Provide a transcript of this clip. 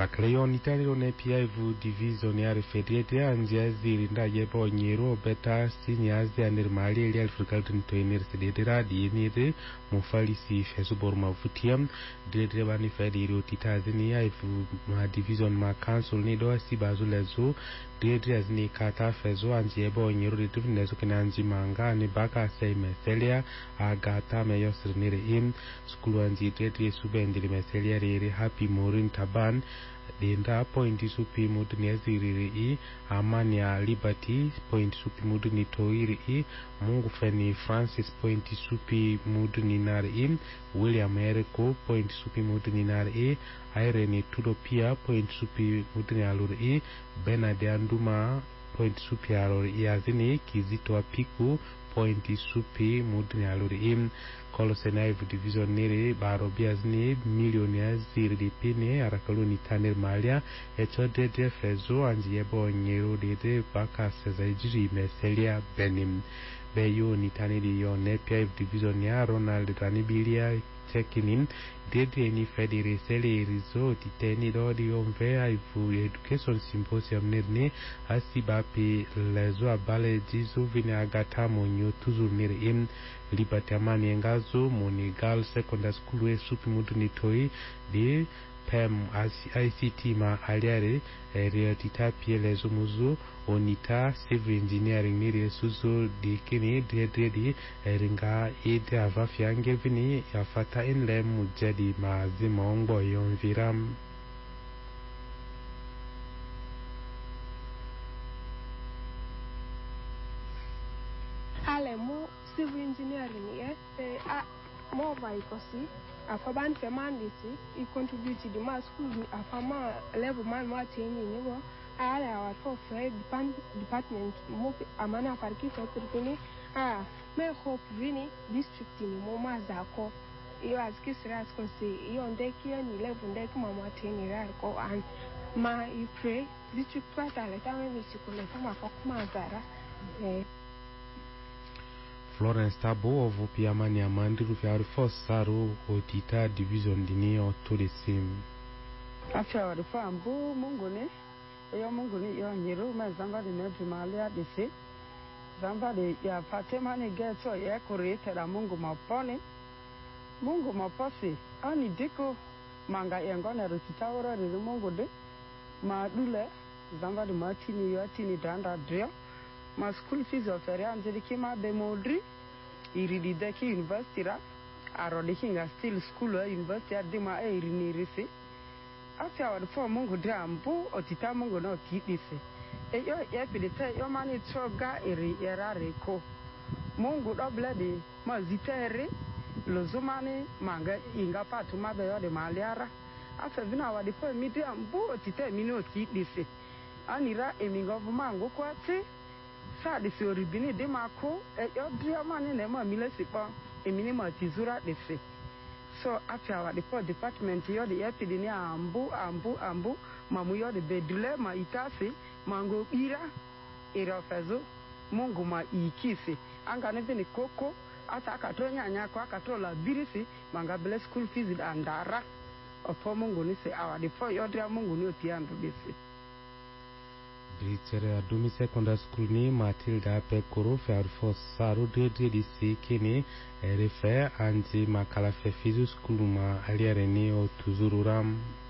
Akleon Italy on API divisione fedete anzia zirinda yebo nyero beta seniors de anermali ili alfrikalten toiner sedera dienire mufalisi fesubor mavutiam de bani fediro titazini aifu ma division ma council ni do sibazulezo de azni kata fezo anzia yebo nyero de tufnezo kenanzi manga ne baka sei meselia agata meyosrinire im skulu anzi de subendiri meselia re happy morin taban denda point supi mudni aziriri amani ya liberty point supi mudni toiri mungu feni Francis point supi mudni nari William Eriko point supi mudni nari Irene Tudopia point supi mudni aluri Benade Anduma point supi aluri azini Kizito Apiku point supi mudni aluri Kolosenaiv division nere barobias ne millionaires zirdi pine arakaloni taner malia etodede fezo anziebo nyero dede baka sezaijiri meselia benim beyo ni tanedi yo nepia division ya Ronald Ranibilia checking dede ni federe sele result teni dodi onvea ifu education symposium nerne asibapi lezo abale jizo vine agata monyo tuzur nere Liberty Amani Engazo Monigal Secondary School we supi muduni toi de PEM ICT ma aliare reatita pielezo muzo onita civil engineering ni suzo de kini de ringa ide avafiange vini yafata inle mujadi mazima ongo yonviram alemu civil engineering mova ikosi afaban femandisi I contribute the mass school afama level man wateni niwo ala wa for department mo amana farki for tripini me hope vini district ni mo mazako iyo azikisira akonse iyo ndeki ni level ndeki mama wateni ra ko and ma you pray district kwata le tawe misikule kama fakuma zara Florence Tabo of Piamani Amandi Rufiari Fossaro Otita Division Dinio to the same. After the farm, Boo Munguni, your Munguni, your Niru, my somebody named Malia, they say. Somebody, your Fatemani gets so created a Munguma pony. Munguma posse, Annie Dico, Manga Yangona Rutitaura, the Mungude, Madule, somebody Martini, your tini danda drill. My school fees of Ariane came out the Modri, Irideki University, Arodiking still school university at Dima Irini Rifi. After our four Mungo Drambo or Titamongo no TDC. Your epidete, your money choga erareko. Mungo obledi, Mazitere, Lozumani, Manga, Ingapa to Mother de Maliara. After Vina, the poor medium, Bo Tite Mino TDC. Anira, aiming of Mango Quati. Sad if you ribini de Marco, your dear man in a millesipa, a minimal tizura de fe. So after our department, you're the epidemia ambu, mamuyo the bedule, ma itasi, mango ira fezo, monguma ikisi, anganeveni coco, atakatonya nyako, akatola birisi, mangabele school fees and dara, of Mongonise, our default, your dear Mongoni piano bisi. Britere Adumi Secondary School ni Matilda Pekoro fer Fossaro de Sekene refer anti makala fe fizu school ma aliare ni o tuzururam